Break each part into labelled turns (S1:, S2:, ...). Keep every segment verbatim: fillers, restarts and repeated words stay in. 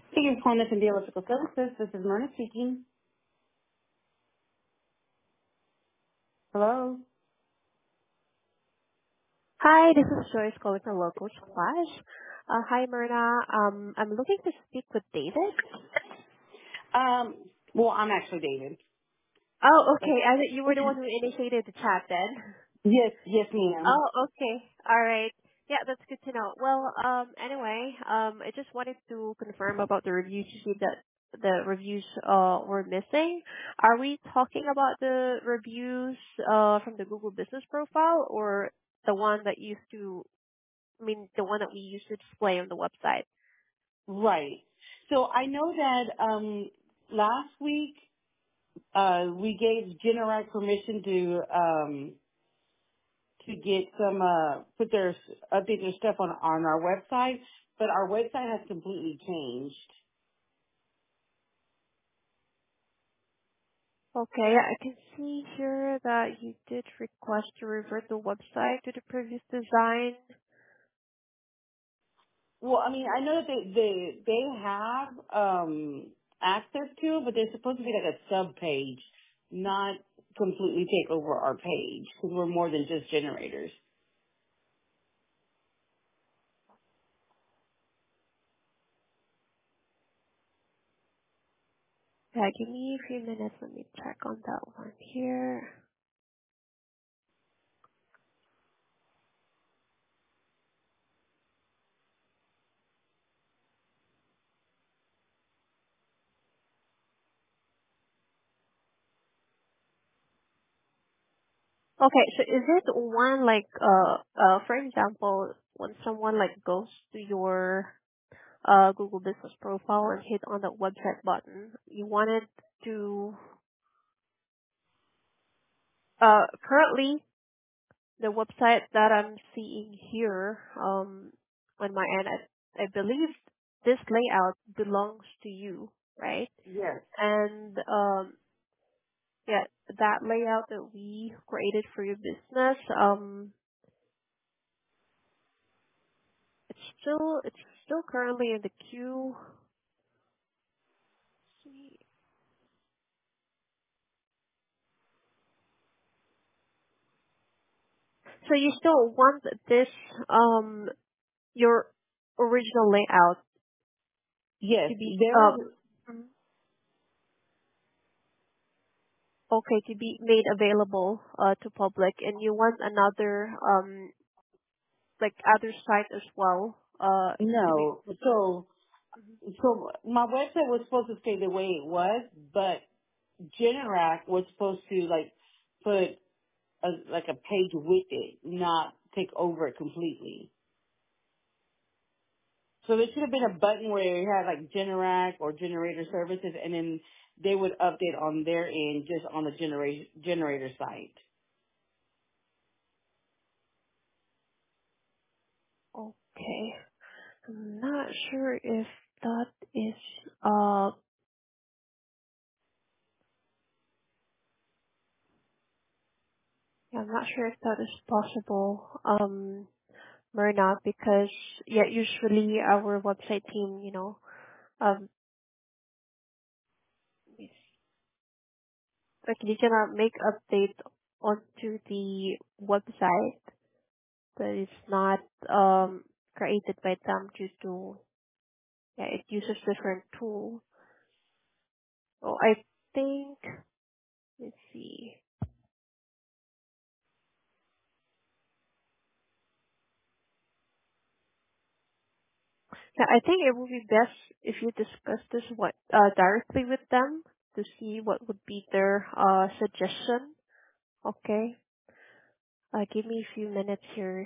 S1: Thank you for calling us in Electrical Services. This is Myrna speaking. Hello.
S2: Hi, this is Joyce calling from Local Splash. Uh, hi, Myrna. Um, I'm looking to speak with David.
S1: Um, well, I'm actually David.
S2: Oh, okay. I thought you were the one who initiated the chat then.
S1: Yes, yes, ma'am.
S2: Oh, okay. All right. Yeah, that's good to know. Well, um, anyway, um, I just wanted to confirm about the reviews. You see that the reviews uh were missing. Are we talking about the reviews uh from the Google Business Profile or the one that used to, I mean, the one that we used to display on the website?
S1: Right. So I know that um, last week uh, we gave Generac permission to um, to get some uh, put their update their stuff on on our website, but our website has completely changed.
S2: Okay, I can see here that you did request to revert the website to the previous design.
S1: Well, I mean, I know that they they they have um access to it, but they're supposed to be like a sub page, not completely take over our page because we're more than just generators.
S2: Yeah, give me a few minutes. Let me check on that one here. Okay, so is it one like, uh, uh, for example, when someone like goes to your uh, Google Business Profile and hit on the website button, you wanted to, uh, currently the website that I'm seeing here, um, on my end, I, I believe this layout belongs to you, right?
S1: Yes.
S2: And, um, yeah, that layout that we created for your business, um, it's still, it's still currently in the queue. See. So you still want this, um, your original layout
S1: Yes.
S2: to be,
S1: There.
S2: uh, mhm, okay, to be made available, uh, to public, and you want another, um, like other site as well, uh, to be,
S1: No. So
S2: mhm.
S1: so my website was supposed to stay the way it was, but Generac was supposed to like put a, like a page with it, not take over it completely. So there should have been a button where it had like Generac or generator services, and then they would update on their end just on the generator generator site.
S2: Okay. I'm not sure if that is, uh, yeah, I'm not sure if that is possible, um, Myrna, because, yeah, usually our website team, you know, um, is- like they cannot make update onto the website that is not, um, created by them due to, yeah, it uses different tool. So I think, let's see. Yeah, I think it would be best if you discuss this what uh, directly with them to see what would be their uh, suggestion. Okay, uh, give me a few minutes here.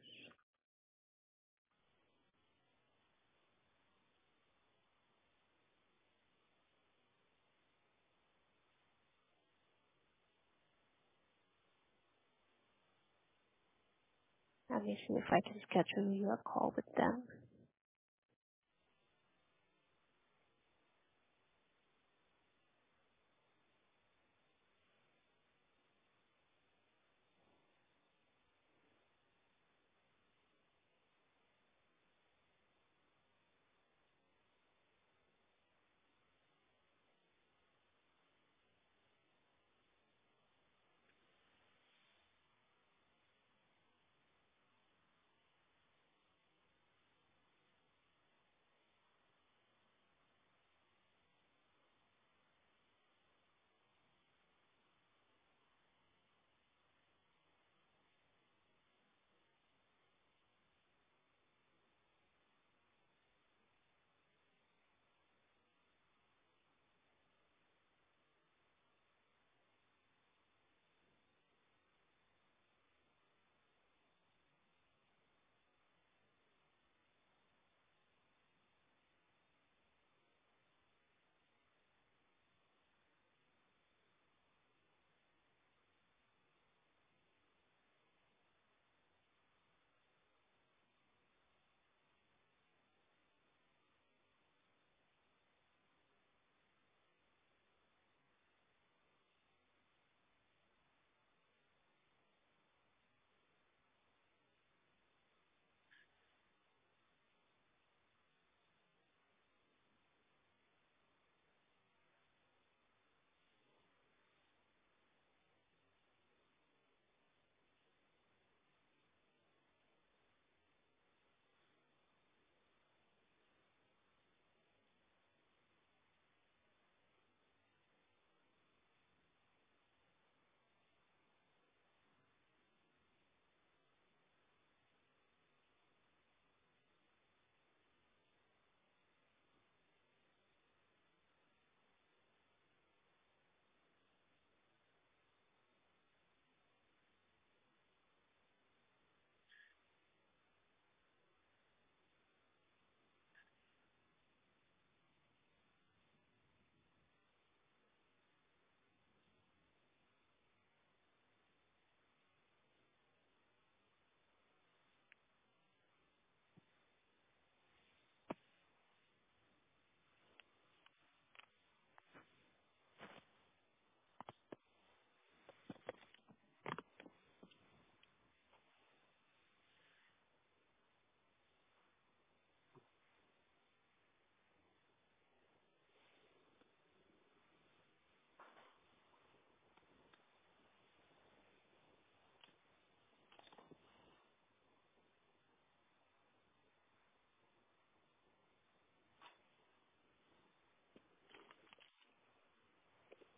S2: Let me see if I can schedule you a call with them.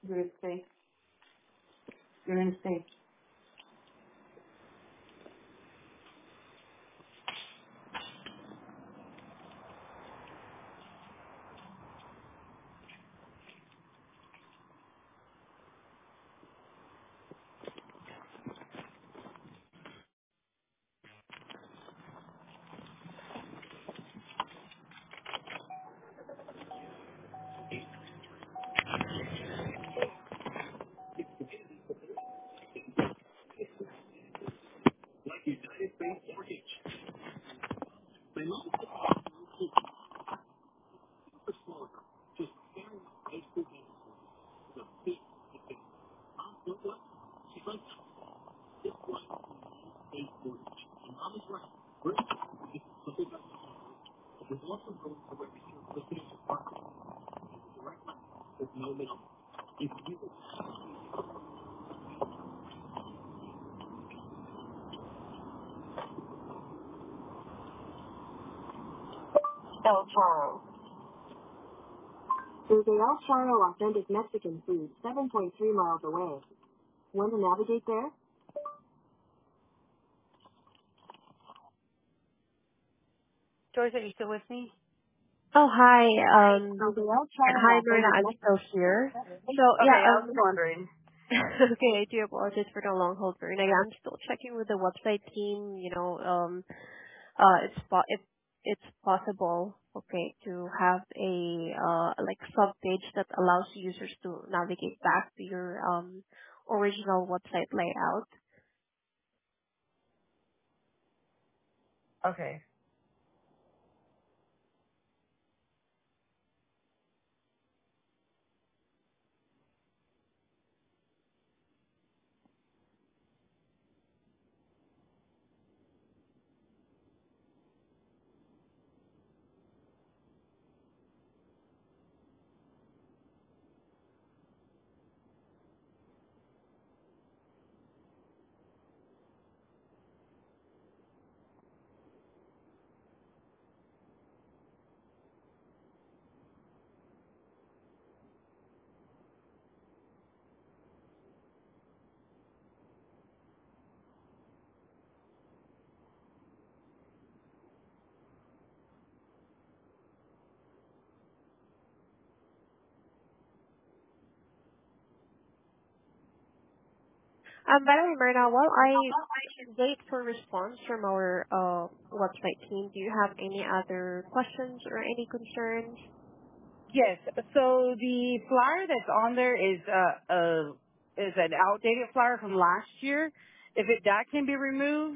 S1: You're gonna stay. You're gonna stay. El Charo. There's a El Charo authentic Mexican food seven point three miles away. Want to navigate there? Joyce, are you still with me?
S2: Oh, hi. Um,
S1: There's a El Charo
S2: hi, Marina.
S1: authentic
S2: I'm still
S1: Mexican food.
S2: here. So, yeah,
S1: Okay, I was
S2: um,
S1: just wondering.
S2: okay, I do apologize for the long hold, Marina. Yeah, I'm still checking with the website team. You know, um, uh, it's po- if it's possible, okay, to have a uh like sub page that allows users to navigate back to your um original website layout.
S1: Okay.
S2: Um, by the way, Myrna, while I wait for response from our uh, website team, do you have any other questions or any concerns?
S1: Yes. So the flyer that's on there is uh, uh is an outdated flyer from last year. If it that can be removed.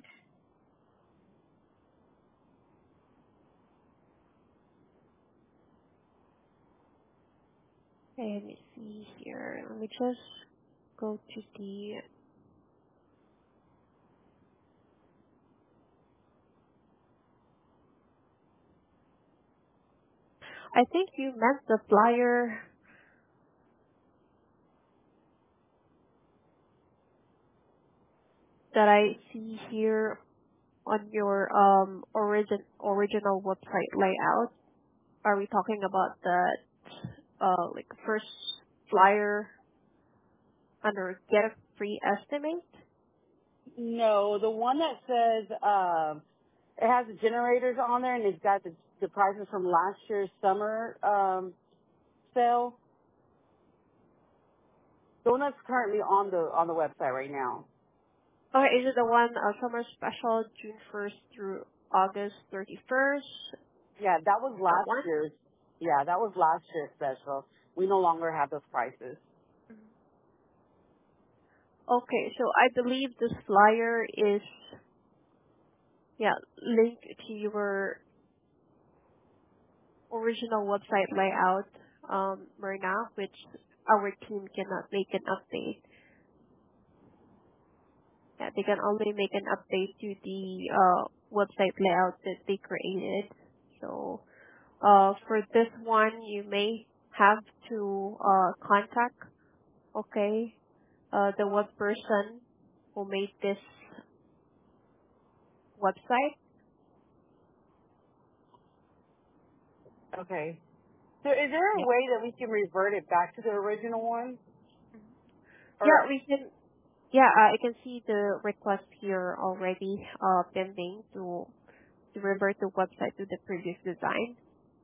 S2: Okay, let me see here. Let me just go to the. I think you meant the flyer that I see here on your um origin original website layout. Are we talking about that uh like first flyer under get a free estimate?
S1: No, the one that says um, it has the generators on there and it's got the, the prices from last year's summer um, sale. The one that's currently on the on the website right now.
S2: Okay, is it the one uh, summer special June first through August thirty-first?
S1: Yeah, that was
S2: That
S1: last
S2: one?
S1: year's. Yeah, that was last year's special. We no longer have those prices.
S2: Okay, so I believe this flyer is yeah linked to your original website layout, um, Myrna, which our team cannot make an update. Yeah, they can only make an update to the uh, website layout that they created. So uh, for this one, you may have to uh, contact, okay, uh, the web person who made this website.
S1: Okay. So is there a
S2: Yeah.
S1: way that we can revert it back to the original one?
S2: Yeah,
S1: Or
S2: we can. Yeah, uh, I can see the request here already uh, pending to to revert the website to the previous design.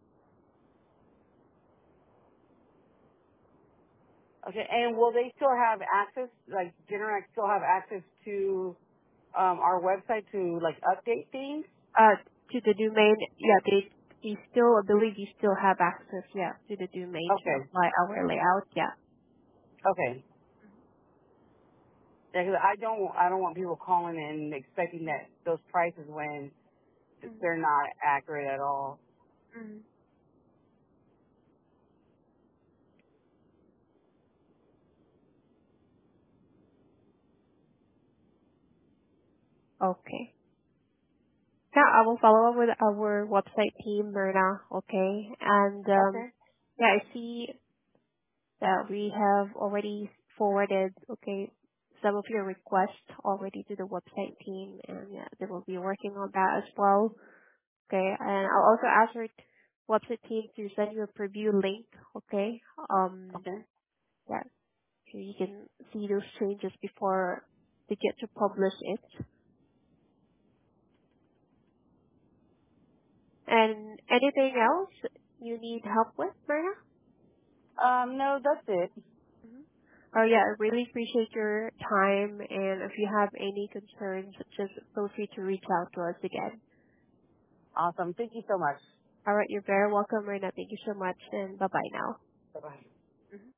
S1: okay, and will they still have access? Like Generac still have access to um, our website to like update things?
S2: Uh, to the domain, yeah, they, they still, I believe you still have access, yeah, to the domain to
S1: Okay,
S2: apply our layout, yeah.
S1: okay. Yeah, 'cause I don't I don't want people calling and expecting that those prices when
S2: Mm-hmm.
S1: they're not accurate at all.
S2: Mm-hmm. Okay. Yeah, I will follow up with our website team, Myrna, okay? And, um,
S1: Okay.
S2: yeah, I see that we have already forwarded, okay, some of your requests already to the website team, and yeah, they will be working on that as well. Okay, and I'll also ask our website team to send you a preview link. Okay, um,
S1: Okay.
S2: yeah, so you can see those changes before they get to publish it. And anything else you need help with, Myrna?
S1: Um, no, that's it.
S2: Mhm. Oh yeah, I really appreciate your time, and if you have any concerns, just feel free to reach out to us again.
S1: Awesome. Thank you so much.
S2: All right, you're very welcome, Myrna. Thank you so much, and bye bye now.
S1: Bye bye.